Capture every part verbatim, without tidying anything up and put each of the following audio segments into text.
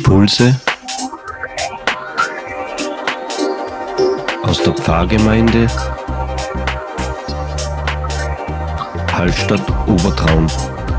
Impulse aus der Pfarrgemeinde Hallstatt Obertraun.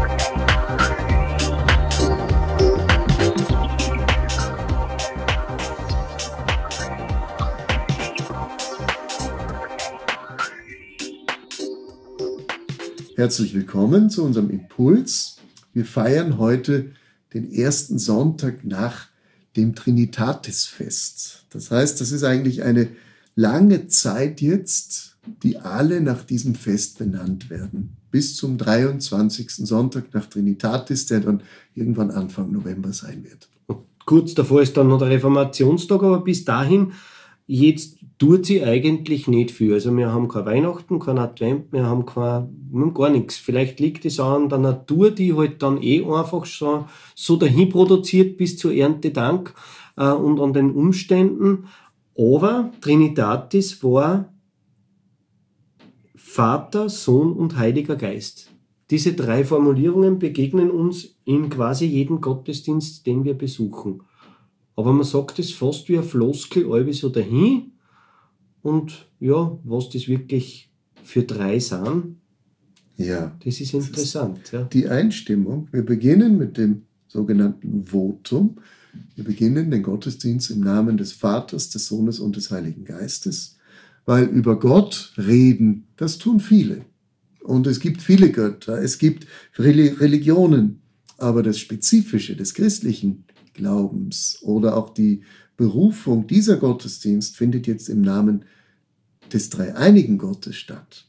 Herzlich willkommen zu unserem Impuls. Wir feiern heute den ersten Sonntag nach dem Trinitatisfest. Das heißt, das ist eigentlich eine lange Zeit jetzt, die alle nach diesem Fest benannt werden. Bis zum dreiundzwanzigsten Sonntag nach Trinitatis, der dann irgendwann Anfang November sein wird. Kurz davor ist dann noch der Reformationstag, aber bis dahin, jetzt tut sie eigentlich nicht viel. Also wir haben kein Weihnachten, kein Advent, wir haben, kein, wir haben gar nichts. Vielleicht liegt es auch an der Natur, die halt dann eh einfach so, so dahin produziert bis zur Erntedank äh, und an den Umständen. Aber Trinitatis war Vater, Sohn und Heiliger Geist. Diese drei Formulierungen begegnen uns in quasi jedem Gottesdienst, den wir besuchen. Aber man sagt es fast wie ein Floskel, allweil so dahin. Und ja, was das wirklich für drei sind, ja, das ist interessant. Das ist ja. Die Einstimmung. Wir beginnen mit dem sogenannten Votum. Wir beginnen den Gottesdienst im Namen des Vaters, des Sohnes und des Heiligen Geistes, weil über Gott reden, das tun viele. Und es gibt viele Götter, es gibt Religionen, aber das Spezifische des christlichen Glaubens oder auch die Berufung dieser Gottesdienst findet jetzt im Namen des dreieinigen Gottes statt.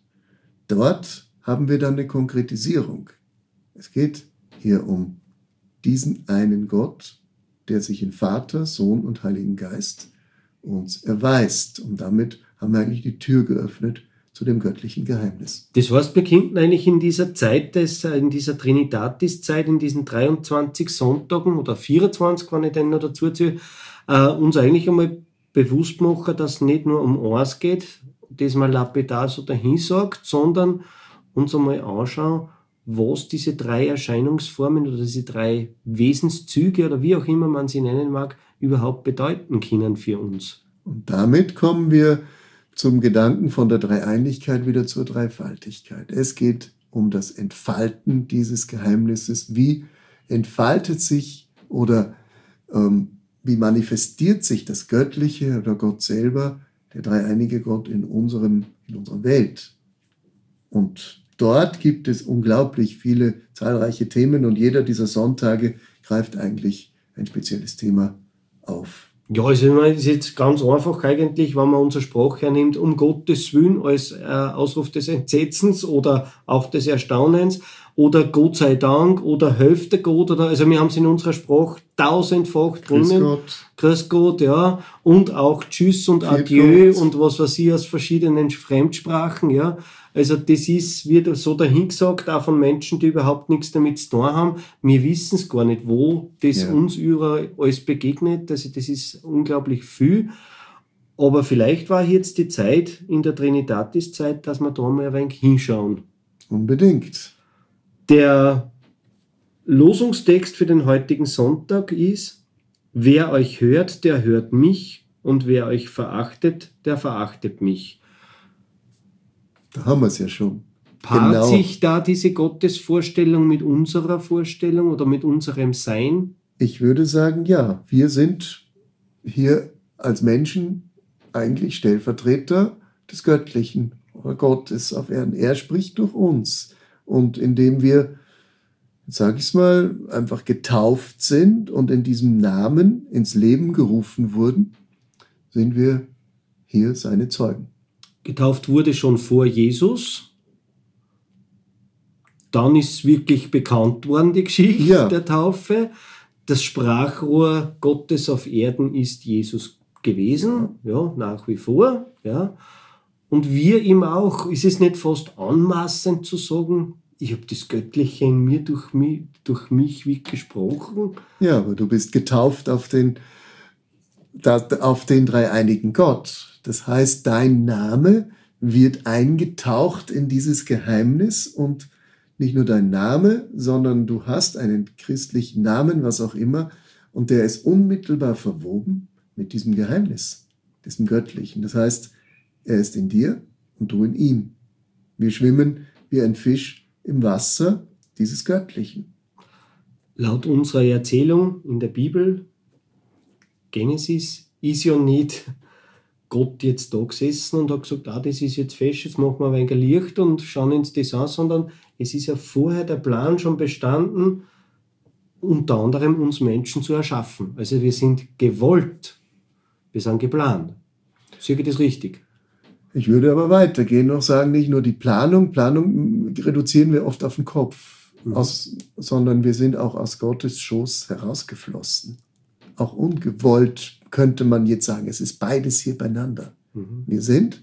Dort haben wir dann eine Konkretisierung. Es geht hier um diesen einen Gott, der sich in Vater, Sohn und Heiligen Geist uns erweist. Und damit haben wir eigentlich die Tür geöffnet zu dem göttlichen Geheimnis. Das heißt, wir könnten eigentlich in dieser Zeit, des, in dieser Trinitatis-Zeit, in diesen dreiundzwanzig Sonntagen oder vierundzwanzig, wenn ich den noch dazu zähle, äh, uns eigentlich einmal bewusst machen, dass es nicht nur um eins geht, das man lapidar so dahin sagt, sondern uns einmal anschauen, was diese drei Erscheinungsformen oder diese drei Wesenszüge oder wie auch immer man sie nennen mag, überhaupt bedeuten können für uns. Und damit kommen wir zum Gedanken von der Dreieinigkeit wieder zur Dreifaltigkeit. Es geht um das Entfalten dieses Geheimnisses. Wie entfaltet sich oder ähm, wie manifestiert sich das Göttliche oder Gott selber, der dreieinige Gott in, unserem, in unserer Welt? Und dort gibt es unglaublich viele zahlreiche Themen und jeder dieser Sonntage greift eigentlich ein spezielles Thema auf. Ja, also es ist jetzt ganz einfach eigentlich, wenn man unsere Sprache hernimmt, um Gottes Willen als äh, Ausruf des Entsetzens oder auch des Erstaunens oder Gott sei Dank oder Hälfte Gott oder, also wir haben es in unserer Sprache tausendfach drinnen. Grüß Gott. Grüß Gott, ja. Und auch Tschüss und Viert Adieu Gott. und was weiß ich aus verschiedenen Fremdsprachen, ja. Also das ist, wird so dahingesagt, auch von Menschen, die überhaupt nichts damit zu tun haben. Wir wissen es gar nicht, wo das Ja. uns überall alles begegnet. Also das ist unglaublich viel. Aber vielleicht war jetzt die Zeit, in der Trinitatis-Zeit, dass wir da mal ein wenig hinschauen. Unbedingt. Der Losungstext für den heutigen Sonntag ist: Wer euch hört, der hört mich, und wer euch verachtet, der verachtet mich. Da haben wir es ja schon. Paart Genau. sich da diese Gottesvorstellung mit unserer Vorstellung oder mit unserem Sein? Ich würde sagen, ja, wir sind hier als Menschen eigentlich Stellvertreter des Göttlichen oder Gottes auf Erden. Er spricht durch uns. Und indem wir, jetzt sage ich es mal, einfach getauft sind und in diesem Namen ins Leben gerufen wurden, sind wir hier seine Zeugen. Getauft wurde schon vor Jesus. Dann ist wirklich bekannt worden, die Geschichte Ja. der Taufe. Das Sprachrohr Gottes auf Erden ist Jesus gewesen, ja, nach wie vor. Ja. Und wir ihm auch. Ist es nicht fast anmaßend zu sagen, ich habe das Göttliche in mir durch mich, durch mich wie gesprochen? Ja, aber du bist getauft auf den, auf den dreieinigen Gott. Das heißt, dein Name wird eingetaucht in dieses Geheimnis und nicht nur dein Name, sondern du hast einen christlichen Namen, was auch immer, Und der ist unmittelbar verwoben mit diesem Geheimnis, diesem Göttlichen. Das heißt, er ist in dir und du in ihm. Wir schwimmen wie ein Fisch im Wasser dieses Göttlichen. Laut unserer Erzählung in der Bibel, Genesis, ist ja nicht Gott jetzt da gesessen und hat gesagt, ah, das ist jetzt fest, jetzt machen wir ein wenig Licht und schauen uns das an, sondern es ist ja vorher der Plan schon bestanden, unter anderem uns Menschen zu erschaffen. Also wir sind gewollt, wir sind geplant. Sehe ich das richtig? Ich würde aber weitergehen und noch sagen, nicht nur die Planung, Planung reduzieren wir oft auf den Kopf, mhm. aus, sondern wir sind auch aus Gottes Schoß herausgeflossen. Auch ungewollt könnte man jetzt sagen, es ist beides hier beieinander. Mhm. Wir sind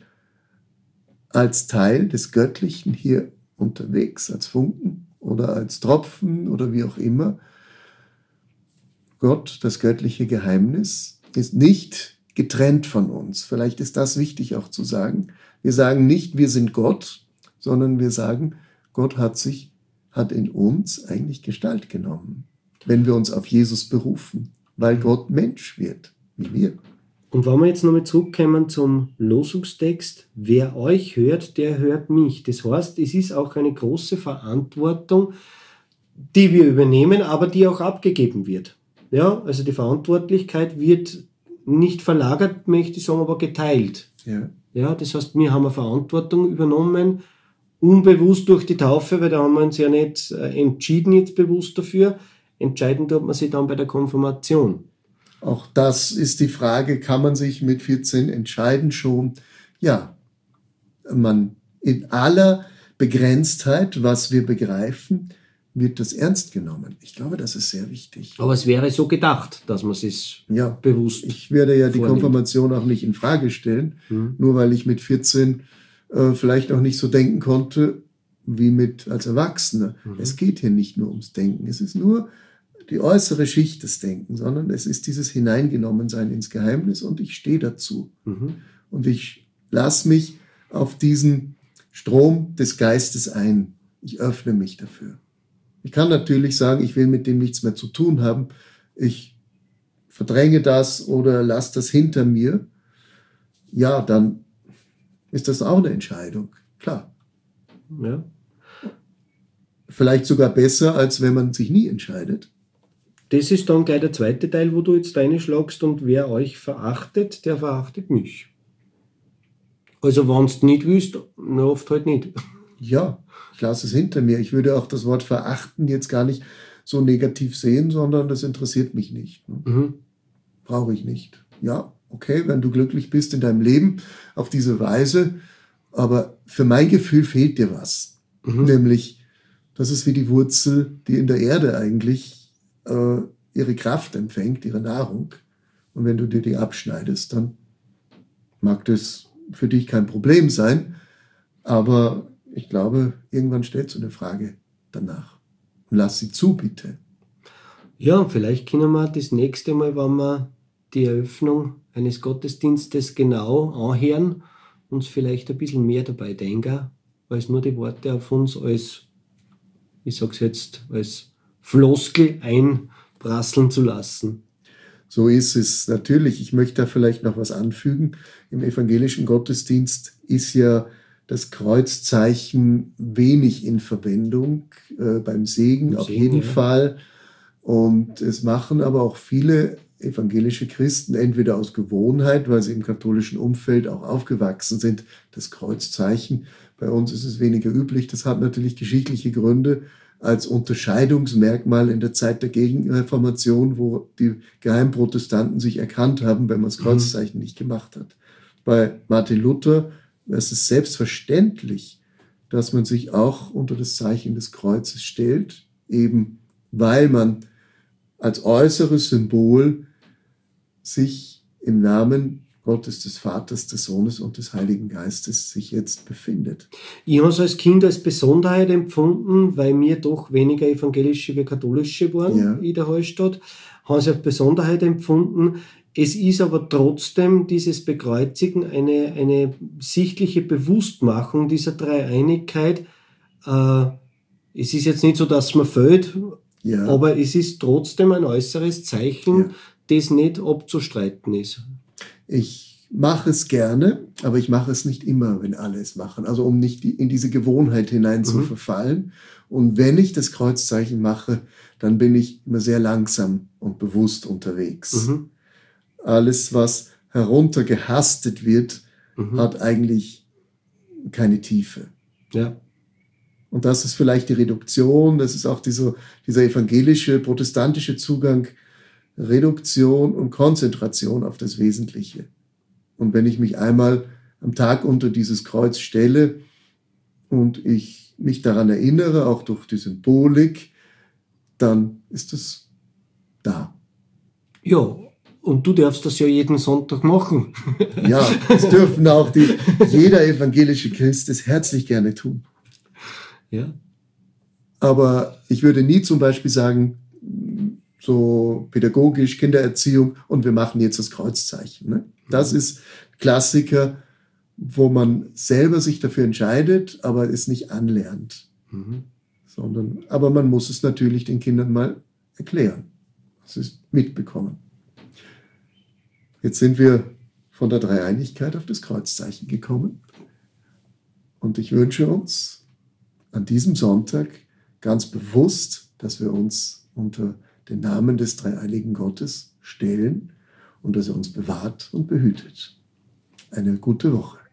als Teil des Göttlichen hier unterwegs, als Funken oder als Tropfen oder wie auch immer. Gott, das göttliche Geheimnis, ist nicht getrennt von uns. Vielleicht ist das wichtig auch zu sagen. Wir sagen nicht, wir sind Gott, sondern wir sagen, Gott hat sich, hat in uns eigentlich Gestalt genommen, wenn wir uns auf Jesus berufen, weil Gott Mensch wird, wie wir. Und wenn wir jetzt nochmal zurückkommen zum Losungstext, wer euch hört, der hört mich. Das heißt, es ist auch eine große Verantwortung, die wir übernehmen, aber die auch abgegeben wird. Ja, also die Verantwortlichkeit wird nicht verlagert, möchte ich sagen, aber geteilt. Ja. Ja, das heißt, wir haben eine Verantwortung übernommen, unbewusst durch die Taufe, weil da haben wir uns ja nicht entschieden jetzt bewusst dafür. Entscheiden tut man sich dann bei der Konfirmation. Auch das ist die Frage, kann man sich mit vierzehn entscheiden schon? Ja, man in aller Begrenztheit, was wir begreifen, wird das ernst genommen. Ich glaube, das ist sehr wichtig. Aber es wäre so gedacht, dass man es ja, bewusst Ich werde ja die vornimmt. Konfirmation auch nicht in Frage stellen, mhm. nur weil ich mit vierzehn äh, vielleicht noch nicht so denken konnte, wie mit als Erwachsener. Mhm. Es geht hier nicht nur ums Denken. Es ist nur die äußere Schicht des Denkens, sondern es ist dieses Hineingenommensein ins Geheimnis und ich stehe dazu. Mhm. Und ich lasse mich auf diesen Strom des Geistes ein. Ich öffne mich dafür. Ich kann natürlich sagen, ich will mit dem nichts mehr zu tun haben. Ich verdränge das oder lasse das hinter mir. Ja, dann ist das auch eine Entscheidung. Klar. Ja. Vielleicht sogar besser, als wenn man sich nie entscheidet. Das ist dann gleich der zweite Teil, wo du jetzt reinschlagst und wer euch verachtet, der verachtet mich. Also wenn du nicht willst, na oft halt nicht. Ja, ich lasse es hinter mir. Ich würde auch das Wort verachten jetzt gar nicht so negativ sehen, sondern das interessiert mich nicht. Ne? Mhm. Brauche ich nicht. Ja, okay, wenn du glücklich bist in deinem Leben auf diese Weise, aber für mein Gefühl fehlt dir was. Mhm. Nämlich, das ist wie die Wurzel, die in der Erde eigentlich äh, ihre Kraft empfängt, ihre Nahrung. Und wenn du dir die abschneidest, dann mag das für dich kein Problem sein, aber ich glaube, irgendwann stellst du eine Frage danach. Und lass sie zu, bitte. Ja, vielleicht können wir das nächste Mal, wenn wir die Eröffnung eines Gottesdienstes genau anhören, uns vielleicht ein bisschen mehr dabei denken, als nur die Worte auf uns als, ich sag's jetzt, als Floskel einprasseln zu lassen. So ist es natürlich. Ich möchte da vielleicht noch was anfügen. Im evangelischen Gottesdienst ist ja das Kreuzzeichen wenig in Verwendung, äh, beim Segen Im auf Segen, jeden ja. Fall. Und es machen aber auch viele evangelische Christen, entweder aus Gewohnheit, weil sie im katholischen Umfeld auch aufgewachsen sind, das Kreuzzeichen. Bei uns ist es weniger üblich. Das hat natürlich geschichtliche Gründe als Unterscheidungsmerkmal in der Zeit der Gegenreformation, wo die Geheimprotestanten sich erkannt haben, wenn man das Kreuzzeichen mhm. nicht gemacht hat. Bei Martin Luther es ist selbstverständlich, dass man sich auch unter das Zeichen des Kreuzes stellt, eben weil man als äußeres Symbol sich im Namen Gottes, des Vaters, des Sohnes und des Heiligen Geistes sich jetzt befindet. Ich habe es als Kind als Besonderheit empfunden, weil wir doch weniger evangelische wie katholische waren Ja. in der Hallstatt. Habe es als Besonderheit empfunden. Es ist aber trotzdem dieses Bekreuzigen eine, eine sichtliche Bewusstmachung dieser Dreieinigkeit. Äh, es ist jetzt nicht so, dass man fällt, Ja. Aber es ist trotzdem ein äußeres Zeichen, Ja. das nicht abzustreiten ist. Ich mache es gerne, aber ich mache es nicht immer, wenn alle es machen. Also um nicht die, in diese Gewohnheit hinein zu Mhm. verfallen. Und wenn ich das Kreuzzeichen mache, dann bin ich immer sehr langsam und bewusst unterwegs. Mhm. Alles, was heruntergehastet wird, Mhm. hat eigentlich keine Tiefe. Ja. Und das ist vielleicht die Reduktion, das ist auch dieser, dieser evangelische, protestantische Zugang, Reduktion und Konzentration auf das Wesentliche. Und wenn ich mich einmal am Tag unter dieses Kreuz stelle und ich mich daran erinnere, auch durch die Symbolik, dann ist es da. Ja, und du darfst das ja jeden Sonntag machen. Ja, das dürfen auch die, jeder evangelische Christ es herzlich gerne tun. Ja. Aber ich würde nie zum Beispiel sagen, so pädagogisch, Kindererziehung und wir machen jetzt das Kreuzzeichen. Ne? Das ist Klassiker, wo man selber sich dafür entscheidet, aber es nicht anlernt. Mhm. Sondern, aber man muss es natürlich den Kindern mal erklären. Das ist mitbekommen. Jetzt sind wir von der Dreieinigkeit auf das Kreuzzeichen gekommen. Und ich wünsche uns an diesem Sonntag ganz bewusst, dass wir uns unter den Namen des dreieinigen Gottes stellen und dass er uns bewahrt und behütet. Eine gute Woche.